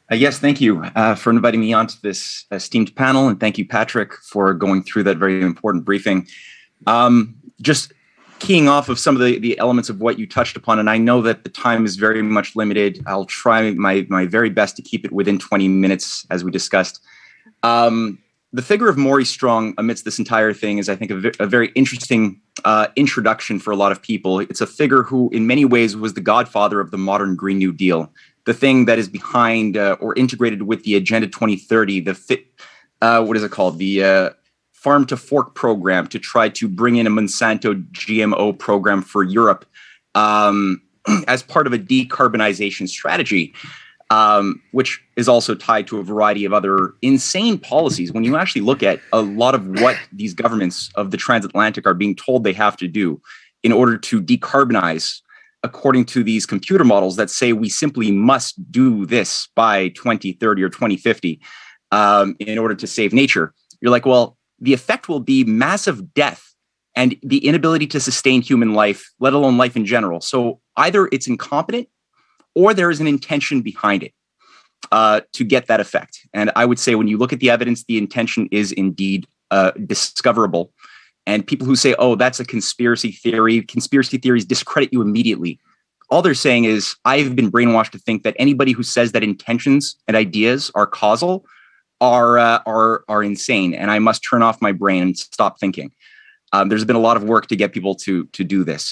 Yes, thank you for inviting me onto this esteemed panel, and thank you, Patrick, for going through that very important briefing. Just keying off of some of the elements of what you touched upon, and I know that the time is very much limited. I'll try my very best to keep it within 20 minutes, as we discussed. The figure of Maurice Strong amidst this entire thing is, I think, a very interesting introduction for a lot of people. It's a figure who, in many ways, was the godfather of the modern Green New Deal, the thing that is behind or integrated with the Agenda 2030, what is it called? The Farm to Fork program to try to bring in a Monsanto GMO program for Europe as part of a decarbonization strategy, which is also tied to a variety of other insane policies. When you actually look at a lot of what these governments of the transatlantic are being told they have to do in order to decarbonize, according to these computer models that say we simply must do this by 2030 or 2050 in order to save nature, you're like, well, the effect will be massive death and the inability to sustain human life, let alone life in general. So either it's incompetent or there is an intention behind it to get that effect. And I would say when you look at the evidence, the intention is indeed discoverable. And people who say, oh, that's a conspiracy theories discredit you immediately. All they're saying is, I've been brainwashed to think that anybody who says that intentions and ideas are causal are insane, and I must turn off my brain and stop thinking. There's been a lot of work to get people to do this.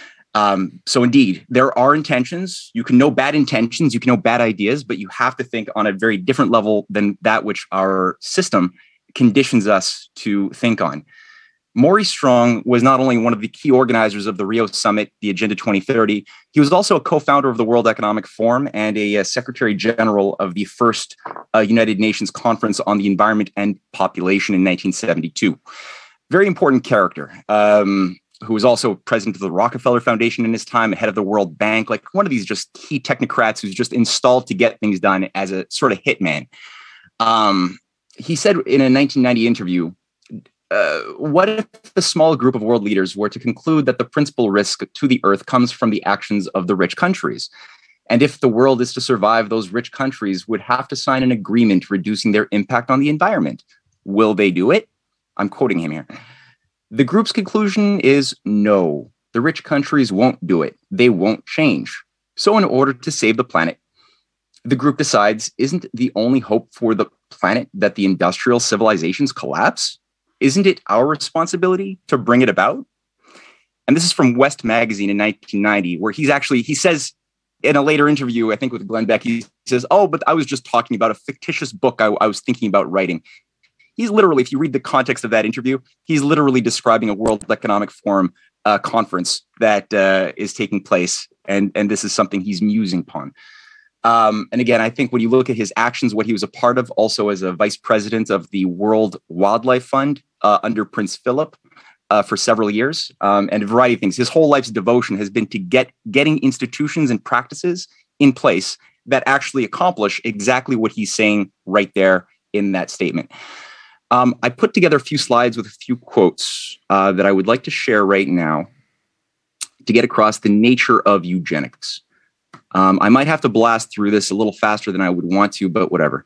So indeed, there are intentions. You can know bad intentions, you can know bad ideas, but you have to think on a very different level than that which our system conditions us to think on. Maurice Strong was not only one of the key organizers of the Rio Summit, the Agenda 2030, he was also a co-founder of the World Economic Forum and a Secretary General of the first United Nations Conference on the Environment and Population in 1972. Very important character, who was also president of the Rockefeller Foundation in his time, head of the World Bank, like one of these just key technocrats who's just installed to get things done as a sort of hitman. He said in a 1990 interview, what if a small group of world leaders were to conclude that the principal risk to the earth comes from the actions of the rich countries? And if the world is to survive, those rich countries would have to sign an agreement reducing their impact on the environment. Will they do it? I'm quoting him here. The group's conclusion is no. The rich countries won't do it. They won't change. So in order to save the planet, the group decides, isn't the only hope for the planet that the industrial civilizations collapse? Isn't it our responsibility to bring it about? And this is from West Magazine in 1990, where he says in a later interview, I think with Glenn Beck, he says, oh, but I was just talking about a fictitious book I was thinking about writing. He's literally, if you read the context of that interview, he's literally describing a World Economic Forum conference that is taking place. And this is something he's musing upon. And again, I think when you look at his actions, what he was a part of, also as a vice president of the World Wildlife Fund under Prince Philip for several years, and a variety of things. His whole life's devotion has been to getting institutions and practices in place that actually accomplish exactly what he's saying right there in that statement. I put together a few slides with a few quotes that I would like to share right now to get across the nature of eugenics. I might have to blast through this a little faster than I would want to, but whatever.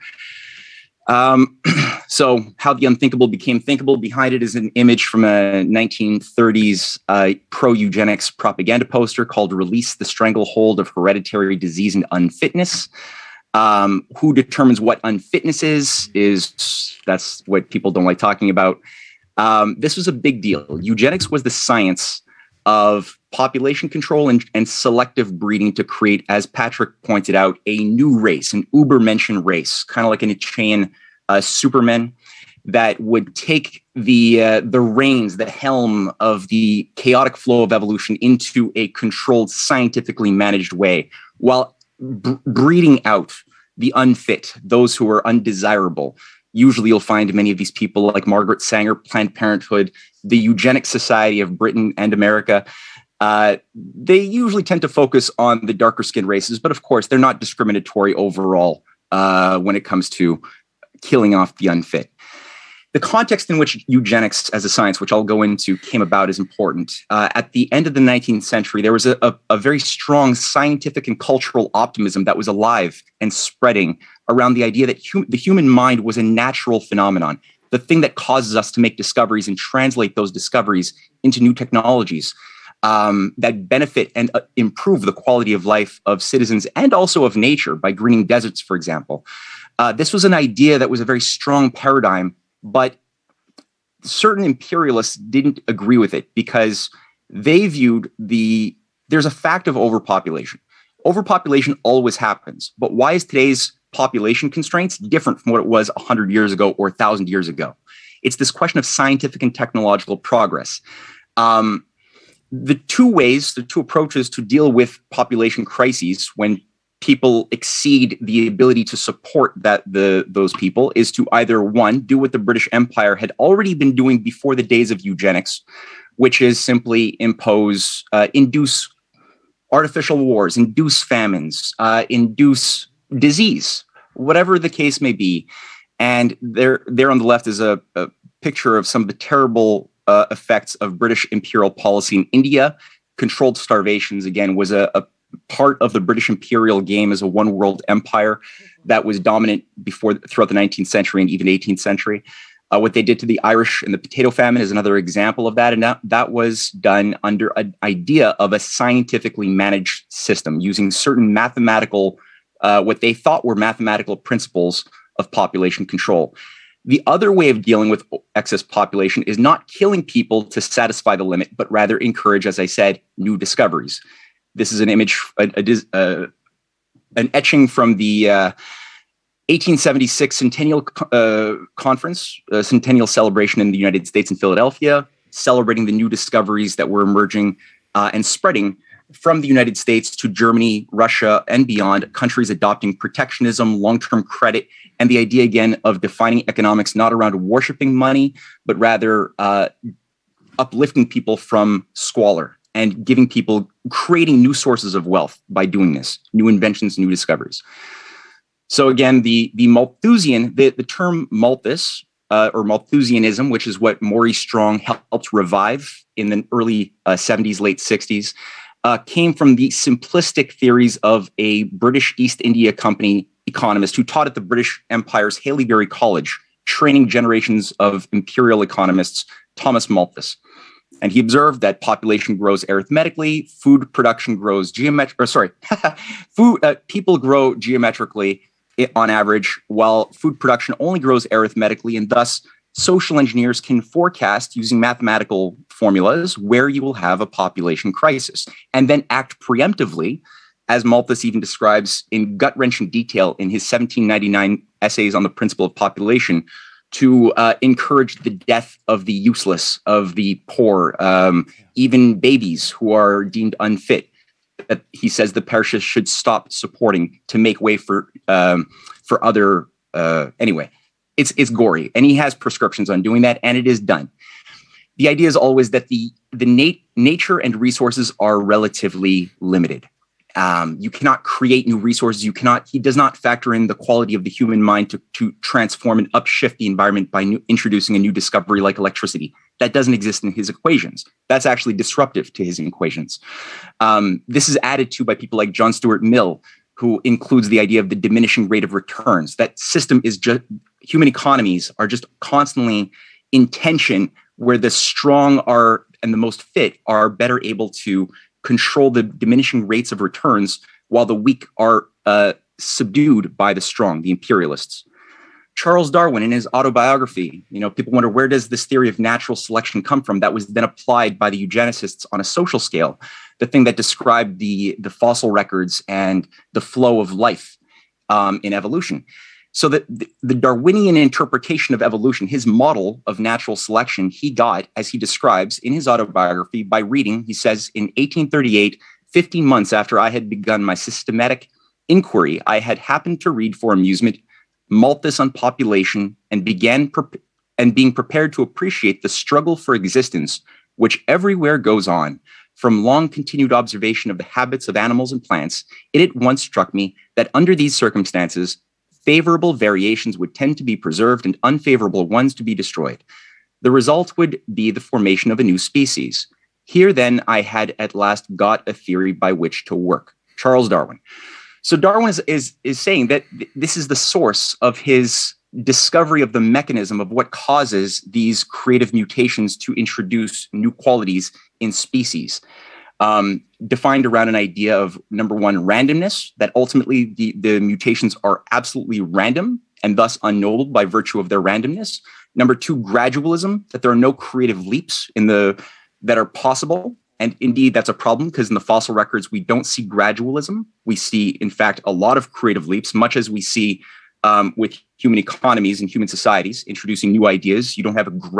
So how the unthinkable became thinkable. Behind it is an image from a 1930s pro-eugenics propaganda poster called Release the Stranglehold of Hereditary Disease and Unfitness. Who determines what unfitness is that's what people don't like talking about. This was a big deal. Eugenics was the science of population control and selective breeding to create, as Patrick pointed out, a new race, an Ubermenschen race, kind of like an Nietzschean Superman that would take the reins, the helm of the chaotic flow of evolution into a controlled, scientifically managed way, while breeding out the unfit, those who are undesirable. Usually you'll find many of these people like Margaret Sanger, Planned Parenthood, the Eugenics Society of Britain and America. They usually tend to focus on the darker skinned races, but of course they're not discriminatory overall when it comes to killing off the unfit. The context in which eugenics as a science, which I'll go into, came about is important. At the end of the 19th century, there was a very strong scientific and cultural optimism that was alive and spreading around the idea that the human mind was a natural phenomenon, the thing that causes us to make discoveries and translate those discoveries into new technologies that benefit and improve the quality of life of citizens and also of nature by greening deserts, for example. This was an idea that was a very strong paradigm, but certain imperialists didn't agree with it because they viewed there's a fact of overpopulation. Overpopulation always happens, but why is today's population constraints different from what it was 100 years ago or 1,000 years ago? It's this question of scientific and technological progress. The two approaches to deal with population crises when people exceed the ability to support those people is to either, one, do what the British Empire had already been doing before the days of eugenics, which is simply induce artificial wars, induce famines, induce disease, whatever the case may be. And there on the left is a picture of some of the terrible effects of British imperial policy in India. Controlled starvations, again, was a part of the British imperial game as a one world empire that was dominant throughout the 19th century and even 18th century. What they did to the Irish in the potato famine is another example of that. And that was done under an idea of a scientifically managed system using certain mathematical, what they thought were mathematical principles of population control. The other way of dealing with excess population is not killing people to satisfy the limit, but rather encourage, as I said, new discoveries. This is an image, an etching from the 1876 Centennial Conference, Centennial Celebration in the United States in Philadelphia, celebrating the new discoveries that were emerging and spreading from the United States to Germany, Russia, and beyond, countries adopting protectionism, long-term credit, and the idea, again, of defining economics not around worshiping money, but rather uplifting people from squalor and creating new sources of wealth by doing this, new inventions, new discoveries. So again, the Malthusian, the term Malthus, or Malthusianism, which is what Maurice Strong helped revive in the early 70s, late 60s, came from the simplistic theories of a British East India Company economist who taught at the British Empire's Haileybury College, training generations of imperial economists, Thomas Malthus. And he observed that population grows arithmetically, food production grows people grow geometrically on average, while food production only grows arithmetically, and thus social engineers can forecast using mathematical formulas where you will have a population crisis and then act preemptively, as Malthus even describes in gut-wrenching detail in his 1799 essays on the principle of population, to encourage the death of the useless, of the poor, even babies who are deemed unfit. That he says the parishes should stop supporting to make way for other. Anyway, it's gory, and he has prescriptions on doing that, and it is done. The idea is always that the nature and resources are relatively limited. You cannot create new resources. He does not factor in the quality of the human mind to transform and upshift the environment by introducing a new discovery like electricity. That doesn't exist in his equations. That's actually disruptive to his equations. This is added to by people like John Stuart Mill, who includes the idea of the diminishing rate of returns. That system is just, human economies are just constantly in tension, where the strong and the most fit are better able to control the diminishing rates of returns, while the weak are subdued by the strong, the imperialists. Charles Darwin, in his autobiography, people wonder, where does this theory of natural selection come from? That was then applied by the eugenicists on a social scale, the thing that described the fossil records and the flow of life in evolution. So that the Darwinian interpretation of evolution, his model of natural selection, he got, as he describes in his autobiography, by reading, he says, in 1838, 15 months after I had begun my systematic inquiry, I had happened to read for amusement Malthus on population and being prepared to appreciate the struggle for existence which everywhere goes on. From long continued observation of the habits of animals and plants, it at once struck me that under these circumstances, favorable variations would tend to be preserved and unfavorable ones to be destroyed. The result would be the formation of a new species. Here, then, I had at last got a theory by which to work. Charles Darwin. So Darwin is saying that this is the source of his discovery of the mechanism of what causes these creative mutations to introduce new qualities in species. Defined around an idea of, number one, randomness, that ultimately the mutations are absolutely random and thus unknowable by virtue of their randomness. Number two, gradualism, that there are no creative leaps that are possible. And indeed, that's a problem because in the fossil records, we don't see gradualism. We see, in fact, a lot of creative leaps, much as we see with human economies and human societies introducing new ideas. You don't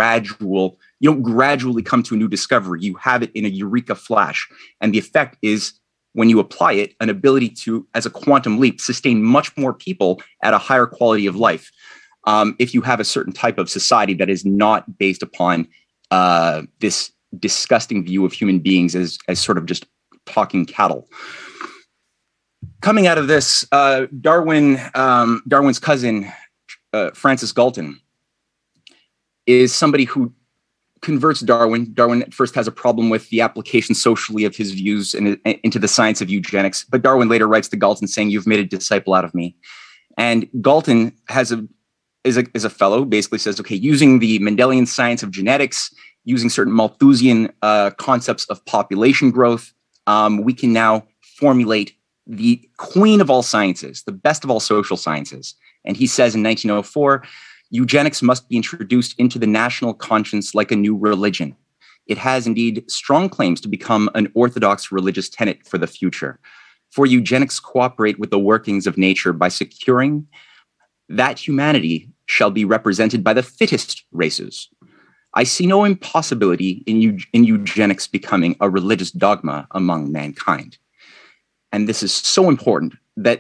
gradually come to a new discovery. You have it in a eureka flash. And the effect is, when you apply it, an ability to, as a quantum leap, sustain much more people at a higher quality of life. If you have a certain type of society that is not based upon this disgusting view of human beings as sort of just talking cattle. Coming out of this, Darwin's cousin, Francis Galton, is somebody who converts Darwin. Darwin at first has a problem with the application socially of his views into the science of eugenics, but Darwin later writes to Galton saying, "You've made a disciple out of me." And Galton is a fellow, basically says, okay, using the Mendelian science of genetics, using certain Malthusian concepts of population growth, we can now formulate the queen of all sciences, the best of all social sciences. And he says in 1904, eugenics must be introduced into the national conscience like a new religion. It has indeed strong claims to become an orthodox religious tenet for the future. For eugenics cooperate with the workings of nature by securing that humanity shall be represented by the fittest races. I see no impossibility in eugenics becoming a religious dogma among mankind. And this is so important that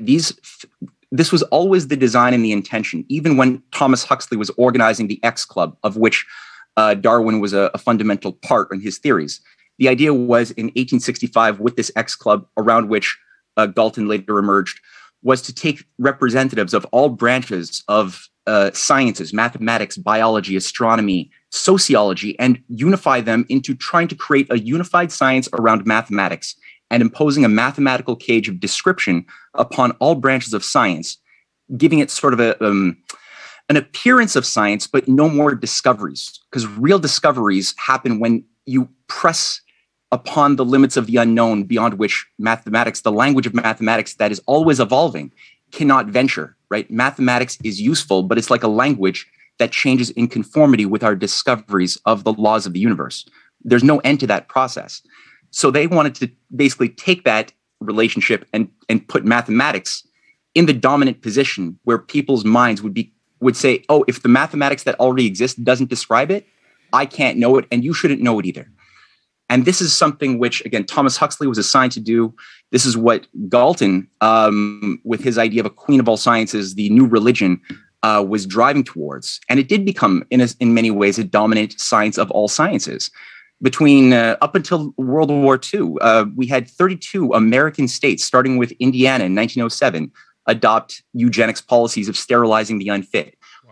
this was always the design and the intention, even when Thomas Huxley was organizing the X Club, of which Darwin was a fundamental part in his theories. The idea was in 1865 with this X Club, around which Galton later emerged, was to take representatives of all branches of sciences, mathematics, biology, astronomy, sociology, and unify them into trying to create a unified science around mathematics and imposing a mathematical cage of description upon all branches of science, giving it sort of an appearance of science, but no more discoveries, because real discoveries happen when you press upon the limits of the unknown beyond which mathematics, the language of mathematics that is always evolving, cannot venture, right? Mathematics is useful, but it's like a language that changes in conformity with our discoveries of the laws of the universe. There's no end to that process. So they wanted to basically take that relationship and put mathematics in the dominant position where people's minds would say, oh, if the mathematics that already exists doesn't describe it, I can't know it, and you shouldn't know it either. And this is something which, again, Thomas Huxley was assigned to do. This is what Galton, with his idea of a queen of all sciences, the new religion, was driving towards. And it did become, in many ways, a dominant science of all sciences. Between up until World War II, we had 32 American states, starting with Indiana in 1907, adopt eugenics policies of sterilizing the unfit.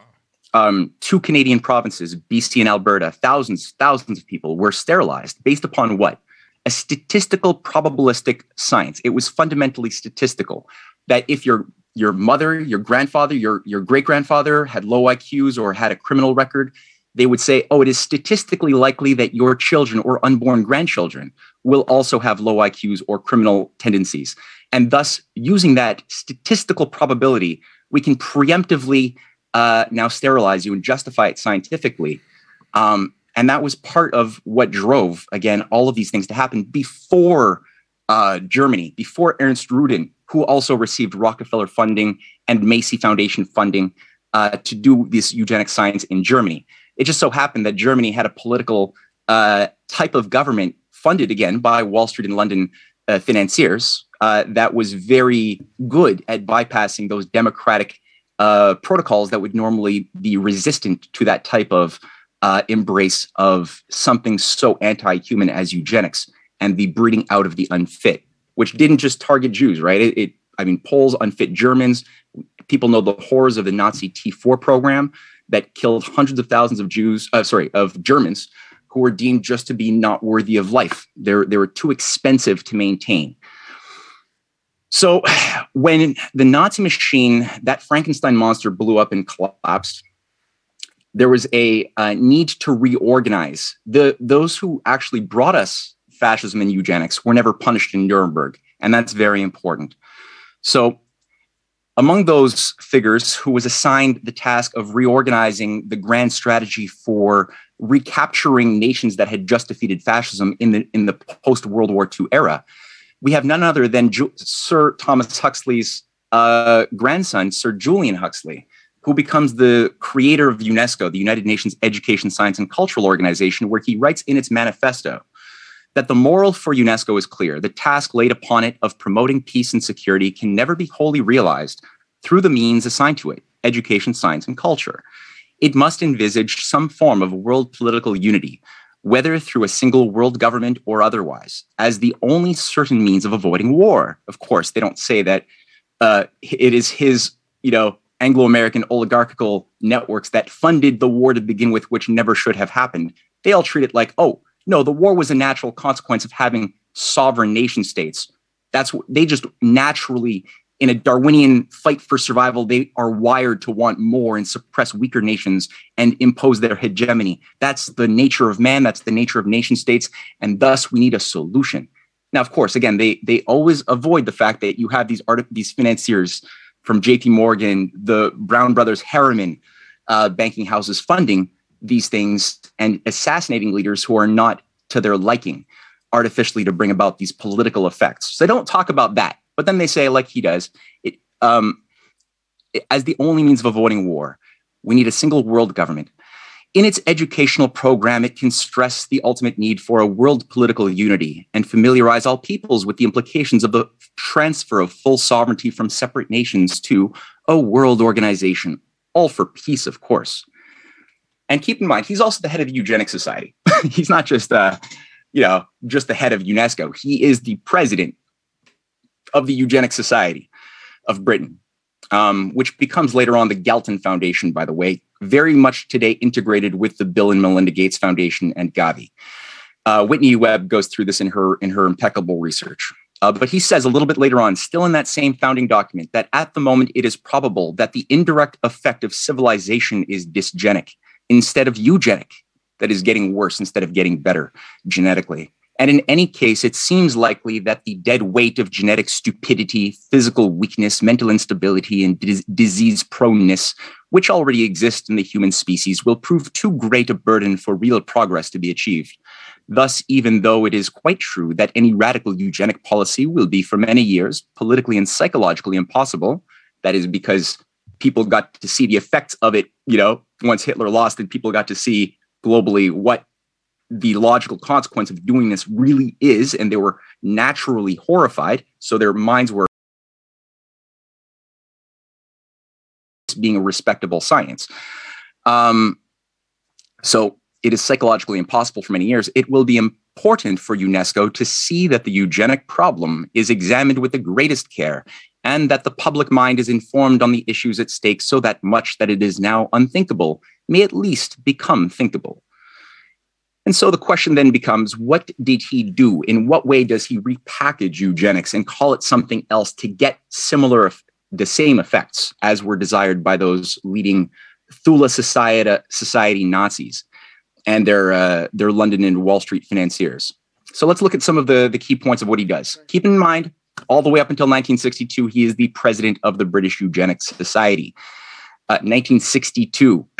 Wow. 2 Canadian provinces, BC and Alberta, thousands of people were sterilized based upon what? A statistical probabilistic science. It was fundamentally statistical, that if your mother, your grandfather, your great-grandfather had low IQs or had a criminal record, they would say, oh, it is statistically likely that your children or unborn grandchildren will also have low IQs or criminal tendencies. And thus, using that statistical probability, we can preemptively now sterilize you and justify it scientifically. And that was part of what drove, again, all of these things to happen before Germany, before Ernst Rudin, who also received Rockefeller funding and Macy Foundation funding to do this eugenic science in Germany. It just so happened that Germany had a political type of government funded, again, by Wall Street and London financiers that was very good at bypassing those democratic protocols that would normally be resistant to that type of embrace of something so anti-human as eugenics and the breeding out of the unfit, which didn't just target Jews, right? Poles, unfit Germans, People know the horrors of the Nazi T4 program that killed hundreds of thousands of of Germans who were deemed just to be not worthy of life. They were too expensive to maintain. So when the Nazi machine, that Frankenstein monster, blew up and collapsed, there was a need to reorganize. Those who actually brought us fascism and eugenics were never punished in Nuremberg, and that's very important. So among those figures who was assigned the task of reorganizing the grand strategy for recapturing nations that had just defeated fascism in the post-World War II era, we have none other than Sir Thomas Huxley's grandson, Sir Julian Huxley, who becomes the creator of UNESCO, the United Nations Education, Science, and Cultural Organization, where he writes in its manifesto that the moral for UNESCO is clear. The task laid upon it of promoting peace and security can never be wholly realized through the means assigned to it, education, science, and culture. It must envisage some form of world political unity, whether through a single world government or otherwise, as the only certain means of avoiding war. Of course, they don't say that it is his, Anglo-American oligarchical networks that funded the war to begin with, which never should have happened. They all treat it like, oh, no, the war was a natural consequence of having sovereign nation states. That's what they just naturally, in a Darwinian fight for survival, they are wired to want more and suppress weaker nations and impose their hegemony. That's the nature of man. That's the nature of nation states. And thus we need a solution. Now, of course, again, they always avoid the fact that you have these financiers from JP Morgan, the Brown Brothers, Harriman banking houses funding these things and assassinating leaders who are not to their liking artificially to bring about these political effects. So they don't talk about that, but then they say, like he does, as the only means of avoiding war, we need a single world government. In its educational program, it can stress the ultimate need for a world political unity and familiarize all peoples with the implications of the transfer of full sovereignty from separate nations to a world organization, all for peace, of course. And keep in mind, he's also the head of the Eugenics Society. He's not just, just the head of UNESCO. He is the president of the Eugenics Society of Britain, which becomes later on the Galton Foundation, by the way, very much today integrated with the Bill and Melinda Gates Foundation and Gavi. Whitney Webb goes through this in her impeccable research. But he says a little bit later on, still in that same founding document, that at the moment it is probable that the indirect effect of civilization is dysgenic instead of eugenic, that is getting worse instead of getting better genetically. And in any case, it seems likely that the dead weight of genetic stupidity, physical weakness, mental instability, and disease proneness, which already exist in the human species, will prove too great a burden for real progress to be achieved. Thus, even though it is quite true that any radical eugenic policy will be for many years politically and psychologically impossible, that is because people got to see the effects of it, once Hitler lost and people got to see globally what the logical consequence of doing this really is, and they were naturally horrified, so their minds were being a respectable science. So it is psychologically impossible for many years. It will be important for UNESCO to see that the eugenic problem is examined with the greatest care and that the public mind is informed on the issues at stake so that much that it is now unthinkable may at least become thinkable. And so the question then becomes, what did he do? In what way does he repackage eugenics and call it something else to get the same effects as were desired by those leading Thule Society Nazis and their London and Wall Street financiers? So let's look at some of the key points of what he does. Keep in mind, all the way up until 1962, he is the president of the British Eugenics Society. 1962.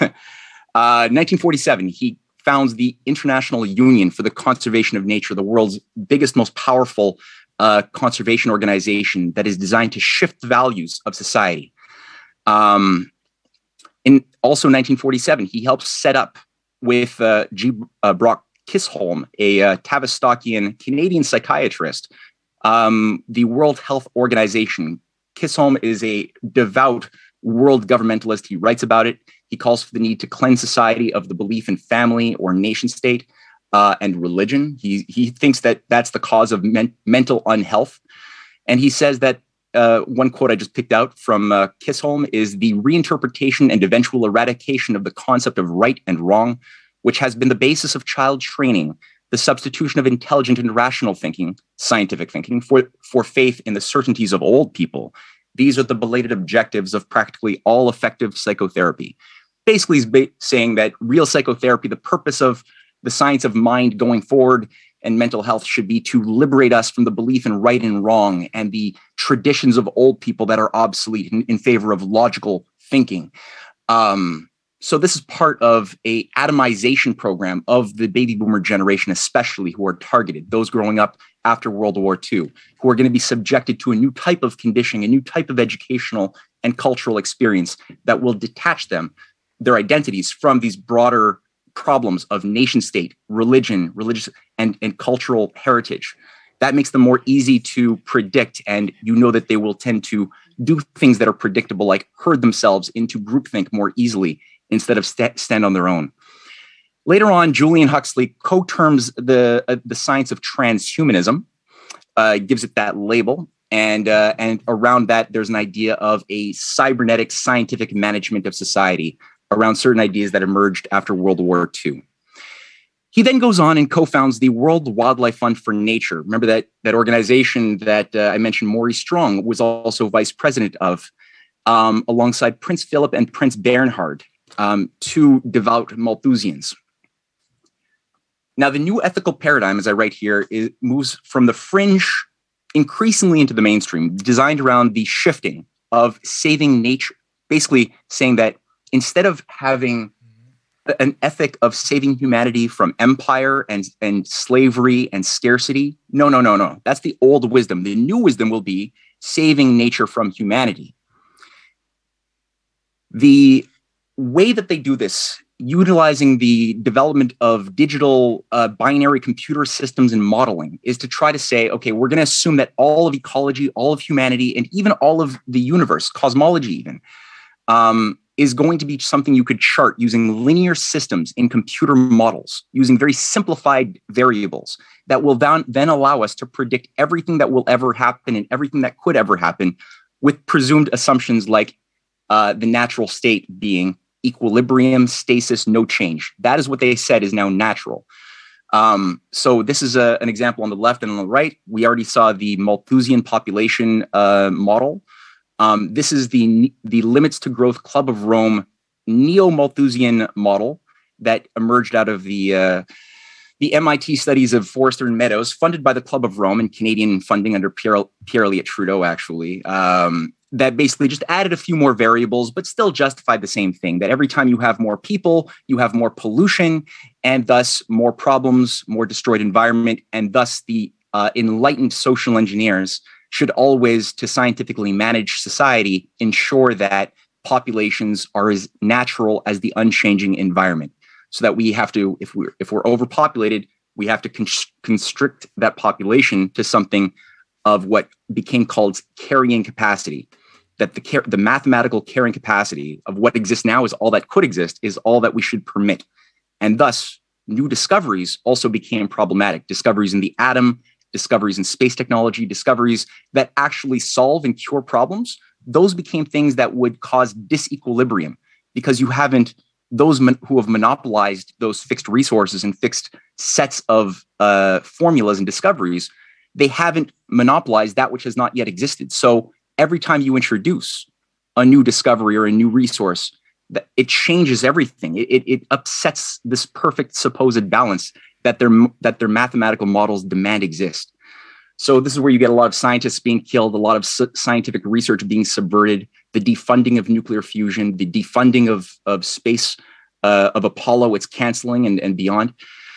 1947, he founds the International Union for the Conservation of Nature, the world's biggest, most powerful conservation organization that is designed to shift the values of society. In also 1947, he helps set up with G. Brock Chisholm, a Tavistockian Canadian psychiatrist, the World Health Organization. Chisholm is a devout world governmentalist. He writes about it. He calls for the need to cleanse society of the belief in family or nation state and religion. He thinks that that's the cause of mental unhealth. And he says that one quote I just picked out from Kissholm is the reinterpretation and eventual eradication of the concept of right and wrong, which has been the basis of child training, the substitution of intelligent and rational thinking, scientific thinking, for faith in the certainties of old people. These are the belated objectives of practically all effective psychotherapy. Basically, he's saying that real psychotherapy, the purpose of the science of mind going forward and mental health should be to liberate us from the belief in right and wrong and the traditions of old people that are obsolete in favor of logical thinking. So this is part of a atomization program of the baby boomer generation, especially who are targeted, those growing up after World War II, who are going to be subjected to a new type of conditioning, a new type of educational and cultural experience that will detach them, their identities, from these broader problems of nation state, religion, religious and cultural heritage. That makes them more easy to predict, and you know that they will tend to do things that are predictable, like herd themselves into groupthink more easily instead of stand on their own. Later on, Julian Huxley co-terms the science of transhumanism, gives it that label, and around that, there's an idea of a cybernetic scientific management of society around certain ideas that emerged after World War II. He then goes on and co-founds the World Wildlife Fund for Nature. Remember that organization that I mentioned Maurice Strong was also vice president of, alongside Prince Philip and Prince Bernhard, two devout Malthusians. Now, the new ethical paradigm, as I write here, moves from the fringe increasingly into the mainstream, designed around the shifting of saving nature, basically saying that instead of having an ethic of saving humanity from empire and slavery and scarcity, no. That's the old wisdom. The new wisdom will be saving nature from humanity. The way that they do this, utilizing the development of digital binary computer systems and modeling, is to try to say, okay, we're going to assume that all of ecology, all of humanity, and even all of the universe, cosmology even, is going to be something you could chart using linear systems in computer models, using very simplified variables that will then allow us to predict everything that will ever happen and everything that could ever happen, with presumed assumptions like the natural state being equilibrium, stasis, no change. That is what they said is now natural. So this is an example on the left and on the right. We already saw the Malthusian population model. This is the Limits to Growth Club of Rome neo-Malthusian model that emerged out of the MIT studies of Forster and Meadows, funded by the Club of Rome and Canadian funding under Pierre Elliott Trudeau, actually, that basically just added a few more variables, but still justified the same thing, that every time you have more people, you have more pollution, and thus more problems, more destroyed environment, and thus the enlightened social engineers should always, to scientifically manage society, ensure that populations are as natural as the unchanging environment. So that we have to, if we're overpopulated, we have to constrict that population to something of what became called carrying capacity. That the mathematical carrying capacity of what exists now is all that could exist, is all that we should permit. And thus, new discoveries also became problematic. Discoveries in the atom, discoveries in space technology, discoveries that actually solve and cure problems, those became things that would cause disequilibrium, because you haven't, those who have monopolized those fixed resources and fixed sets of formulas and discoveries, they haven't monopolized that which has not yet existed. So every time you introduce a new discovery or a new resource, it changes everything. It upsets this perfect supposed balance that their mathematical models demand exist. So this is where you get a lot of scientists being killed, a lot of scientific research being subverted, the defunding of nuclear fusion, the defunding of space, of Apollo, its canceling and beyond.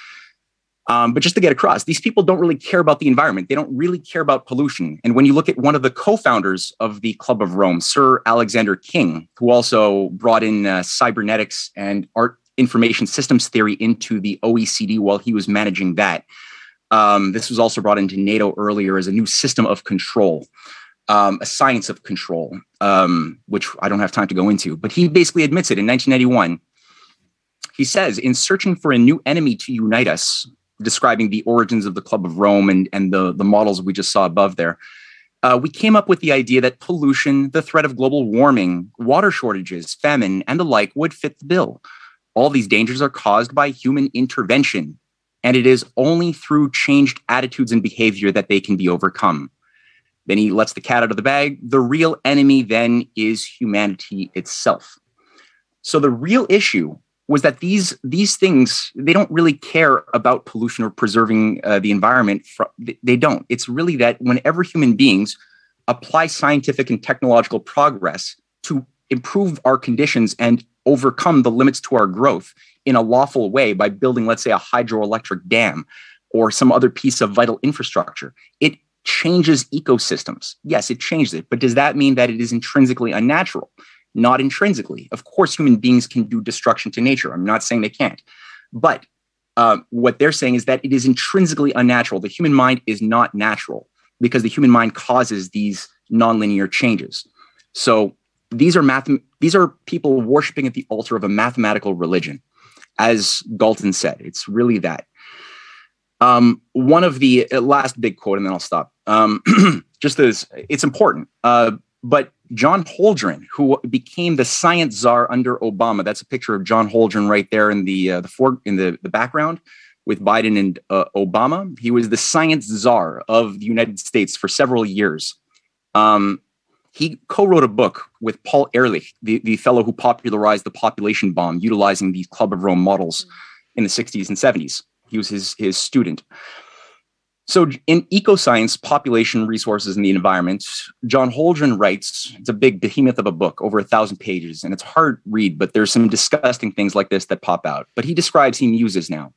But just to get across, these people don't really care about the environment. They don't really care about pollution. And when you look at one of the co-founders of the Club of Rome, Sir Alexander King, who also brought in cybernetics and information systems theory into the OECD while he was managing that. This was also brought into NATO earlier as a new system of control, a science of control, which I don't have time to go into. But he basically admits it in 1991. He says, in searching for a new enemy to unite us, describing the origins of the Club of Rome and the models we just saw above there, We came up with the idea that pollution, the threat of global warming, water shortages, famine, and the like would fit the bill. All these dangers are caused by human intervention, and it is only through changed attitudes and behavior that they can be overcome. Then he lets the cat out of the bag. The real enemy then is humanity itself. So the real issue was that these things, they don't really care about pollution or preserving the environment. They don't. It's really that whenever human beings apply scientific and technological progress to improve our conditions and overcome the limits to our growth in a lawful way by building, let's say, a hydroelectric dam or some other piece of vital infrastructure, it changes ecosystems. Yes, it changes it. But does that mean that it is intrinsically unnatural? Not intrinsically. Of course, human beings can do destruction to nature. I'm not saying they can't. But what they're saying is that it is intrinsically unnatural. The human mind is not natural because the human mind causes these nonlinear changes. So these are people worshiping at the altar of a mathematical religion. As Galton said, it's really that. One of the last big quote, and then I'll stop. Just as it's important. But John Holdren, who became the science czar under Obama, that's a picture of John Holdren right there in the background with Biden and Obama. He was the science czar of the United States for several years. He co-wrote a book with Paul Ehrlich, the fellow who popularized the population bomb, utilizing these Club of Rome models in the 60s and 70s. He was his student. So in Ecoscience, Population, Resources, and the Environment, John Holdren writes, it's a big behemoth of a book, over 1,000 pages, and it's hard to read, but there's some disgusting things like this that pop out. But he muses now.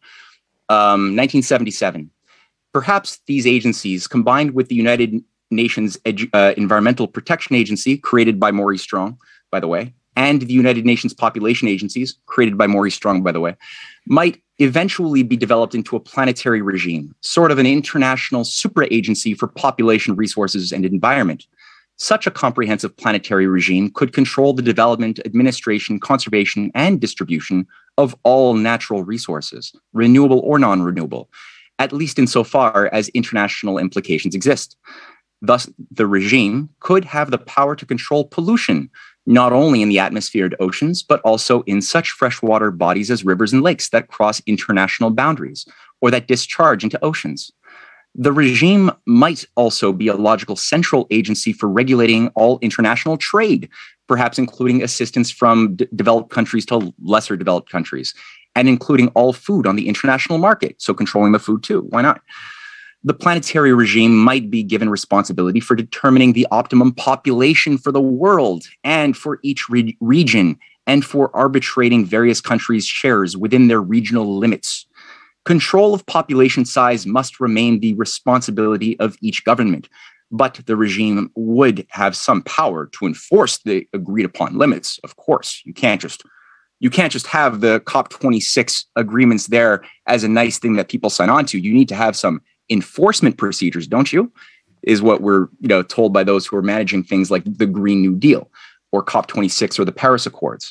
1977. Perhaps these agencies, combined with the United Nations Environmental Protection Agency, created by Maurice Strong, by the way, and the United Nations Population Agencies, created by Maurice Strong, by the way, might eventually be developed into a planetary regime, sort of an international supra-agency for population, resources, and environment. Such a comprehensive planetary regime could control the development, administration, conservation, and distribution of all natural resources, renewable or non-renewable, at least insofar as international implications exist. Thus, the regime could have the power to control pollution, not only in the atmosphere and oceans, but also in such freshwater bodies as rivers and lakes that cross international boundaries or that discharge into oceans. The regime might also be a logical central agency for regulating all international trade, perhaps including assistance from developed countries to lesser developed countries, and including all food on the international market, so controlling the food too. Why not? The planetary regime might be given responsibility for determining the optimum population for the world and for each region, and for arbitrating various countries' shares within their regional limits. Control of population size must remain the responsibility of each government, but the regime would have some power to enforce the agreed upon limits. Of course, you can't just have the COP26 agreements there as a nice thing that people sign on to. You need to have some enforcement procedures, don't you? Is what we're told by those who are managing things like the Green New Deal or COP26 or the Paris Accords.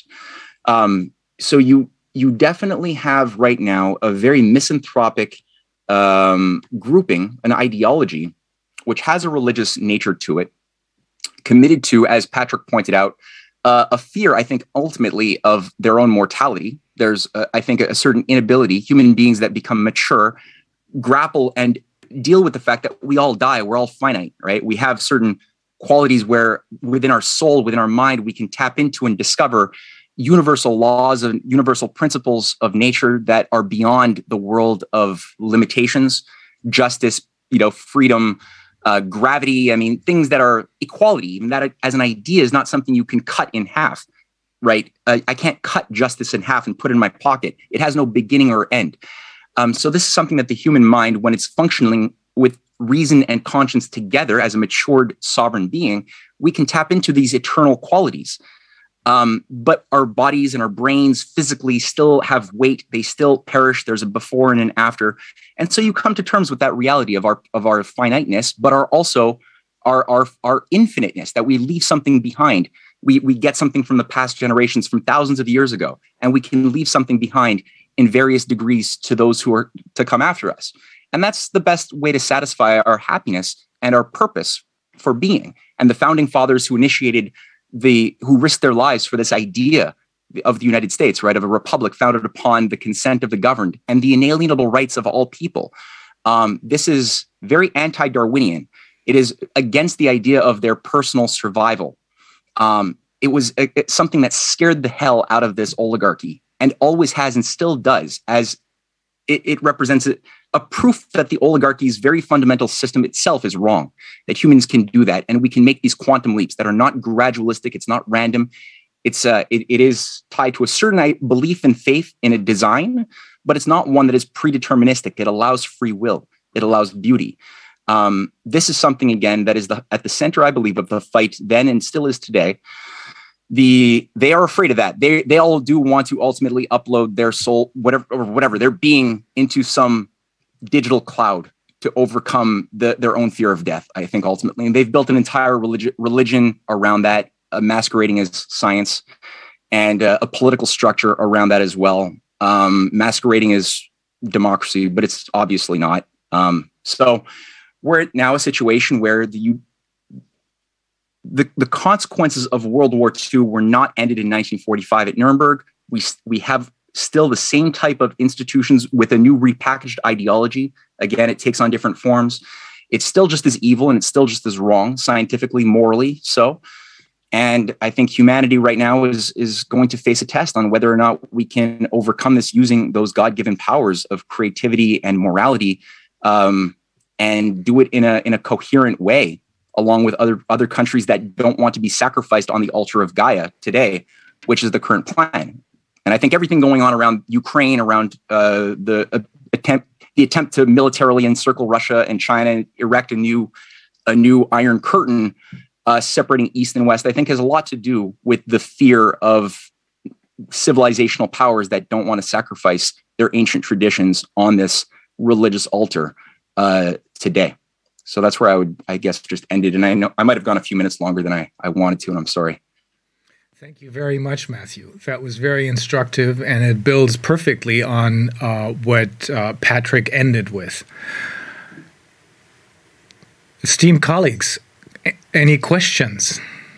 So you definitely have right now a very misanthropic grouping, an ideology, which has a religious nature to it, committed to, as Patrick pointed out, a fear, I think, ultimately of their own mortality. There's, I think, a certain inability, human beings that become mature grapple and deal with the fact that we all die. We're all finite, right? We have certain qualities where within our soul, within our mind, we can tap into and discover universal laws and universal principles of nature that are beyond the world of limitations, justice, freedom, gravity. I mean, things that are equality, even that as an idea is not something you can cut in half, right? I can't cut justice in half and put it in my pocket. It has no beginning or end. So this is something that the human mind, when it's functioning with reason and conscience together as a matured sovereign being, we can tap into these eternal qualities. But our bodies and our brains physically still have weight. They still perish. There's a before and an after. And so you come to terms with that reality of our finiteness, but also our infiniteness, that we leave something behind. We get something from the past generations, from thousands of years ago, and we can leave something behind in various degrees to those who are to come after us. And that's the best way to satisfy our happiness and our purpose for being. And the founding fathers who who risked their lives for this idea of the United States, right, of a republic founded upon the consent of the governed and the inalienable rights of all people. This is very anti-Darwinian. It is against the idea of their personal survival. It was something that scared the hell out of this oligarchy, and always has and still does, as it represents a proof that the oligarchy's very fundamental system itself is wrong, that humans can do that, and we can make these quantum leaps that are not gradualistic, it's not random. It is tied to a certain belief and faith in a design, but it's not one that is predeterministic. It allows free will. It allows beauty. This is something, again, that is at the center, I believe, of the fight then and still is today. They are afraid of that. They all do want to ultimately upload their soul, whatever their being, into some digital cloud to overcome their own fear of death, I think, ultimately. And they've built an entire religion around that, masquerading as science, and a political structure around that as well, masquerading as democracy, but it's obviously not. So we're at now a situation where the consequences of World War II were not ended in 1945 at Nuremberg. We have still the same type of institutions with a new repackaged ideology. Again, it takes on different forms. It's still just as evil, and it's still just as wrong, scientifically, morally so. And I think humanity right now is going to face a test on whether or not we can overcome this using those God-given powers of creativity and morality, and do it in a coherent way, along with other countries that don't want to be sacrificed on the altar of Gaia today, which is the current plan. And I think everything going on around Ukraine, around the attempt to militarily encircle Russia and China, erect a new Iron Curtain separating East and West, I think has a lot to do with the fear of civilizational powers that don't want to sacrifice their ancient traditions on this religious altar today. So that's where I would, I guess, just end it. And I know I might have gone a few minutes longer than I wanted to, and I'm sorry. Thank you very much, Matthew. That was very instructive, and it builds perfectly on what Patrick ended with. Esteemed colleagues, any questions?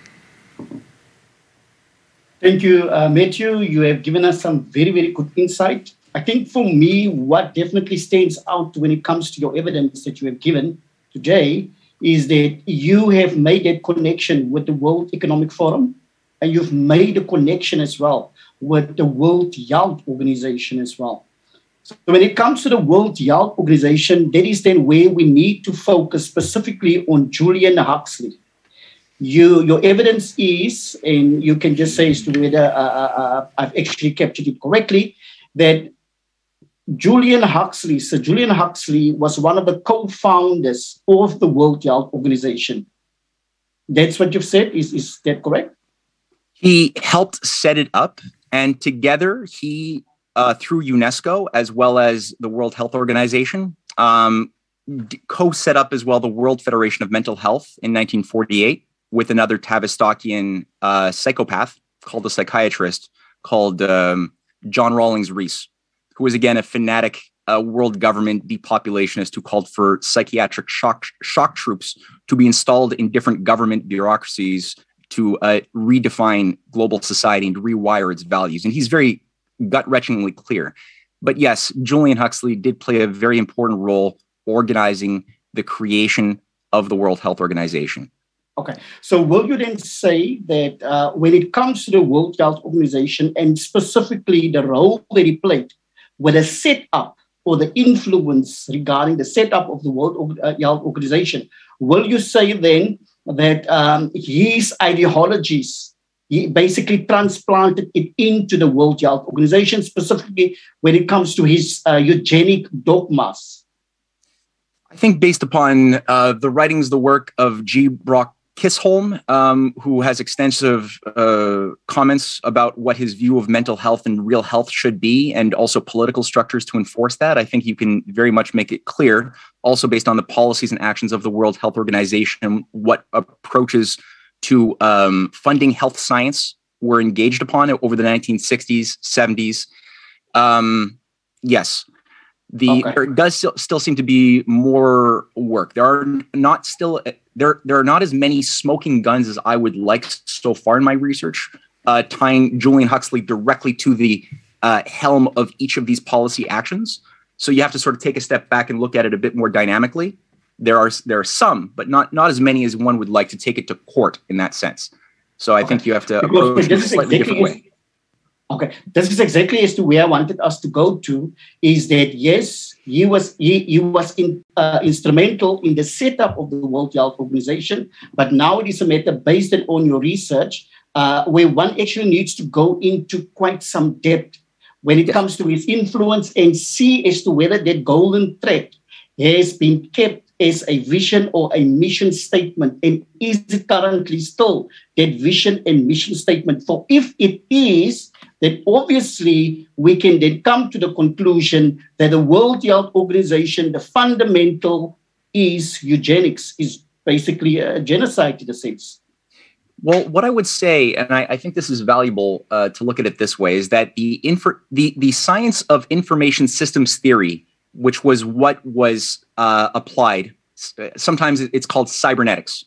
Thank you, Matthew. You have given us some very, very good insight. I think for me, what definitely stands out when it comes to your evidence that you have given today is that you have made that connection with the World Economic Forum, and you've made a connection as well with the World Health Organization as well. So when it comes to the World Health Organization, that is then where we need to focus specifically on Julian Huxley. Your evidence is, and you can just say as to whether I've actually captured it correctly, that Julian Huxley, Sir Julian Huxley, was one of the co-founders of the World Health Organization. That's what you've said? Is that correct? He helped set it up, and together he, through UNESCO as well as the World Health Organization, co-set up as well the World Federation of Mental Health in 1948 with another Tavistokian psychopath called a psychiatrist called John Rawlings Rees, who was again a fanatic world government depopulationist who called for psychiatric shock troops to be installed in different government bureaucracies to redefine global society and to rewire its values. And he's very gut-wrenchingly clear. But yes, Julian Huxley did play a very important role organizing the creation of the World Health Organization. Okay. So will you then say that when it comes to the World Health Organization and specifically the role that he played with the setup or the influence regarding the setup of the World Health Organization, will you say then that his ideologies, he basically transplanted it into the World Health Organization, specifically when it comes to his eugenic dogmas? I think based upon the writings, the work of G. Brock Chisholm, who has extensive comments about what his view of mental health and real health should be, and also political structures to enforce that. I think you can very much make it clear, also based on the policies and actions of the World Health Organization, what approaches to funding health science were engaged upon over the 1960s, 70s. Yes. There does still seem to be more work. There are not still there are not as many smoking guns as I would like so far in my research, tying Julian Huxley directly to the helm of each of these policy actions. So you have to sort of take a step back and look at it a bit more dynamically. There are some, but not as many as one would like to take it to court in that sense. So I think you have to approach it a slightly different way. Okay, this is exactly as to where I wanted us to go to, is that yes, he was instrumental in the setup of the World Health Organization, but now it is a matter based on your research where one actually needs to go into quite some depth when it comes to his influence and see as to whether that golden thread has been kept as a vision or a mission statement, and is it currently still that vision and mission statement? For if it is, then obviously we can then come to the conclusion that the World Health Organization, the fundamental is eugenics, is basically a genocide in a sense. Well, what I would say, and I think this is valuable to look at it this way, is that the science of information systems theory, which was what was applied, sometimes it's called cybernetics,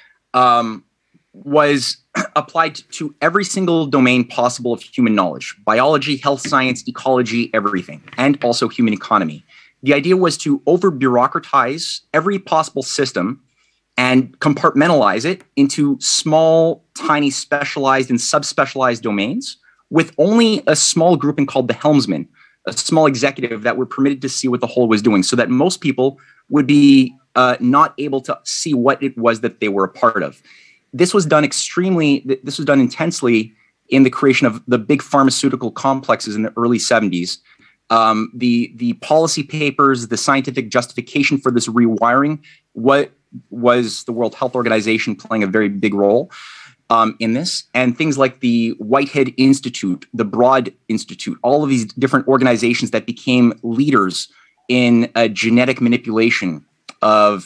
was applied to every single domain possible of human knowledge: biology, health science, ecology, everything, and also human economy. The idea was to over-bureaucratize every possible system and compartmentalize it into small, tiny, specialized and subspecialized domains with only a small grouping called the helmsman, a small executive that were permitted to see what the whole was doing, so that most people would be not able to see what it was that they were a part of. This was done intensely in the creation of the big pharmaceutical complexes in the early 70s. The policy papers, the scientific justification for this rewiring, what was the World Health Organization playing a very big role in this, and things like the Whitehead Institute, the Broad Institute, all of these different organizations that became leaders in genetic manipulation of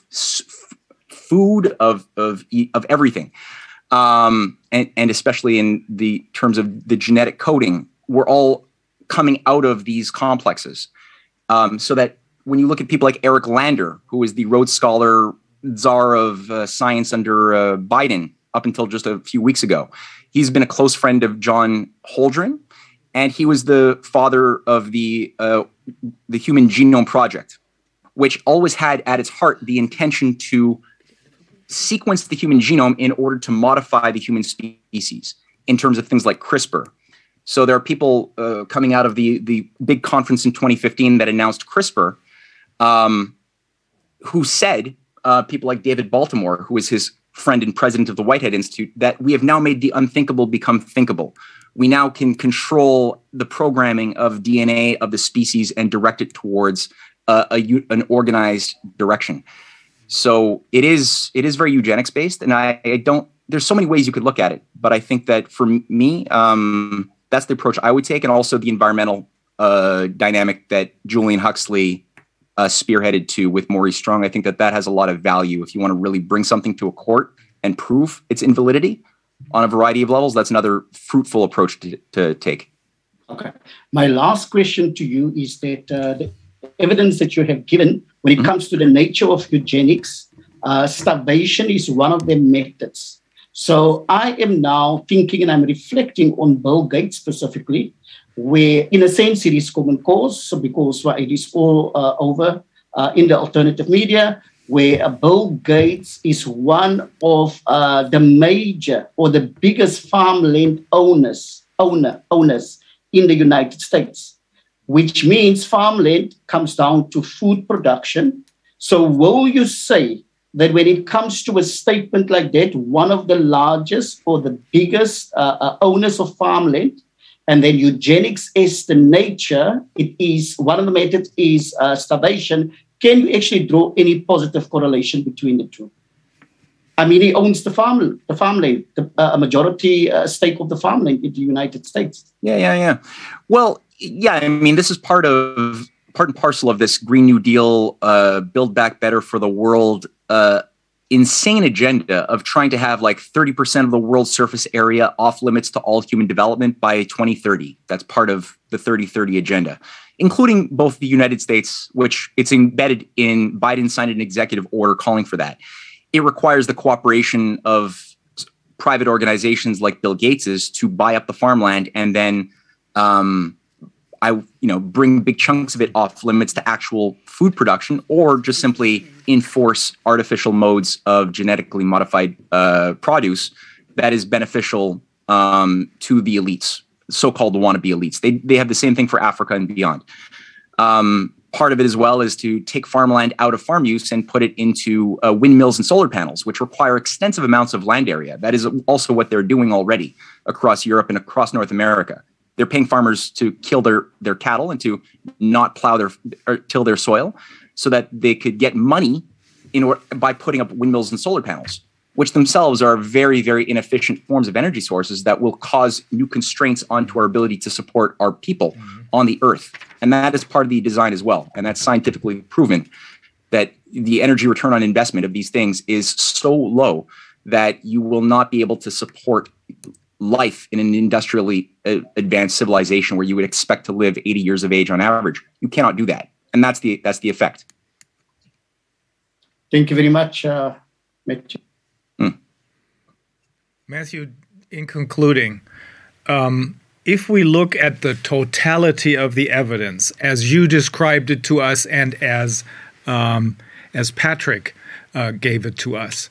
food, of everything, and especially in the terms of the genetic coding, were all coming out of these complexes. So that when you look at people like Eric Lander, who is the Rhodes Scholar Czar of Science under Biden up until just a few weeks ago, he's been a close friend of John Holdren, and he was the father of the Human Genome Project, which always had at its heart the intention to sequence the human genome in order to modify the human species in terms of things like CRISPR. So there are people coming out of the big conference in 2015 that announced CRISPR, who said, people like David Baltimore, who is his friend and president of the Whitehead Institute, that we have now made the unthinkable become thinkable. We now can control the programming of DNA of the species and direct it towards an organized direction. So it is very eugenics based, and I don't. There's so many ways you could look at it, but I think that for me, that's the approach I would take, and also the environmental dynamic that Julian Huxley spearheaded to with Maurice Strong. I think that has a lot of value if you want to really bring something to a court and prove its invalidity on a variety of levels. That's another fruitful approach to take. Okay. My last question to you is that the evidence that you have given when it comes to the nature of eugenics, starvation is one of the methods. So I am now thinking and I'm reflecting on Bill Gates specifically, where in a sense it is common cause, so because it is all over in the alternative media, where Bill Gates is one of the major or the biggest farmland owners in the United States, which means farmland comes down to food production. So will you say that when it comes to a statement like that, one of the largest or the biggest owners of farmland, and then eugenics is the nature, it is one of the methods is starvation, can you actually draw any positive correlation between the two? I mean, he owns the farmland, a majority stake of the farmland in the United States. Yeah. Well, yeah, I mean, this is part and parcel of this Green New Deal, Build Back Better for the world insane agenda of trying to have like 30% of the world's surface area off limits to all human development by 2030. That's part of the 30-30 agenda, including both the United States, which it's embedded in. Biden signed an executive order calling for that. it requires the cooperation of private organizations like Bill Gates's to buy up the farmland and then bring big chunks of it off limits to actual food production, or just simply enforce artificial modes of genetically modified produce that is beneficial to the elites, so-called wannabe elites. They have the same thing for Africa and beyond. Part of it as well is to take farmland out of farm use and put it into windmills and solar panels, which require extensive amounts of land area. That is also what they're doing already across Europe and across North America. They're paying farmers to kill their cattle and to not till their soil, so that they could get money by putting up windmills and solar panels, which themselves are very, very inefficient forms of energy sources that will cause new constraints onto our ability to support our people on the earth. And that is part of the design as well. And that's scientifically proven that the energy return on investment of these things is so low that you will not be able to support life in an industrially advanced civilization where you would expect to live 80 years of age on average. You cannot do that. And that's the effect. Thank you very much, Matthew. Matthew, in concluding, if we look at the totality of the evidence, as you described it to us and as Patrick gave it to us,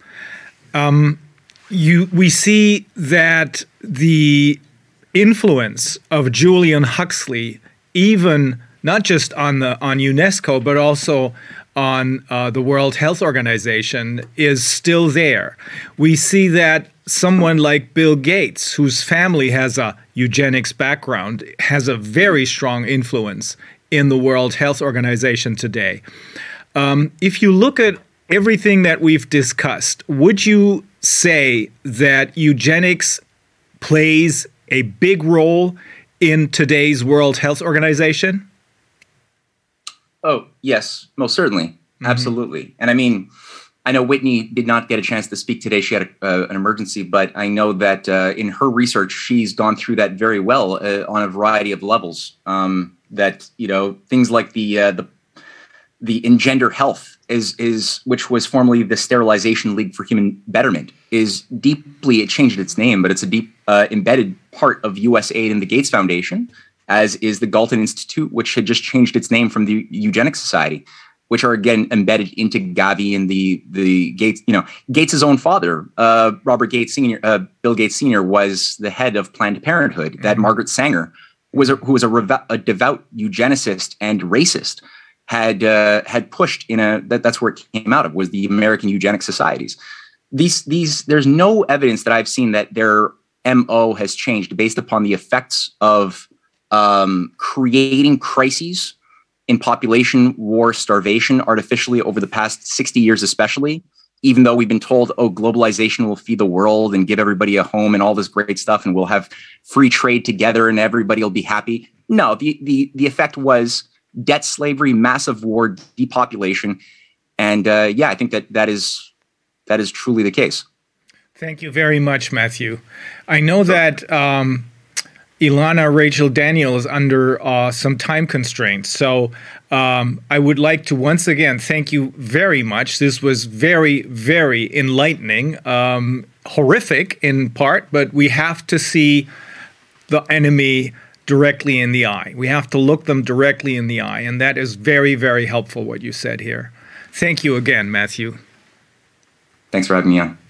we see that the influence of Julian Huxley, even not just on UNESCO, but also on the World Health Organization, is still there. We see that someone like Bill Gates, whose family has a eugenics background, has a very strong influence in the World Health Organization today. If you look at everything that we've discussed, would you say that eugenics plays a big role in today's World Health Organization? Oh, yes, most certainly. Mm-hmm. Absolutely. And I mean, I know Whitney did not get a chance to speak today. She had an emergency, but I know that in her research, she's gone through that very well on a variety of levels. That, things like the Engender Health which was formerly the Sterilization League for Human Betterment, it changed its name, but it's a deep embedded part of USAID and the Gates Foundation, as is the Galton Institute, which had just changed its name from the Eugenics Society, which are again embedded into Gavi and the Gates. Gates's own father, Robert Gates Sr., Bill Gates Sr., was the head of Planned Parenthood. That Margaret Sanger, who was a devout eugenicist and racist, had pushed that's where it came out of, was the American Eugenics Societies. There's no evidence that I've seen that their MO has changed based upon the effects of creating crises in population, war, starvation artificially over the past 60 years, especially, even though we've been told, globalization will feed the world and give everybody a home and all this great stuff, and we'll have free trade together and everybody will be happy. No, the effect was debt slavery, massive war, depopulation. And I think that is truly the case. Thank you very much, Matthew. I know that Ilana Rachel Daniel is under some time constraints. So I would like to once again thank you very much. This was very, very enlightening, horrific in part, but we have to see the enemy directly in the eye. We have to look them directly in the eye. And that is very, very helpful, what you said here. Thank you again, Matthew. Thanks for having me on.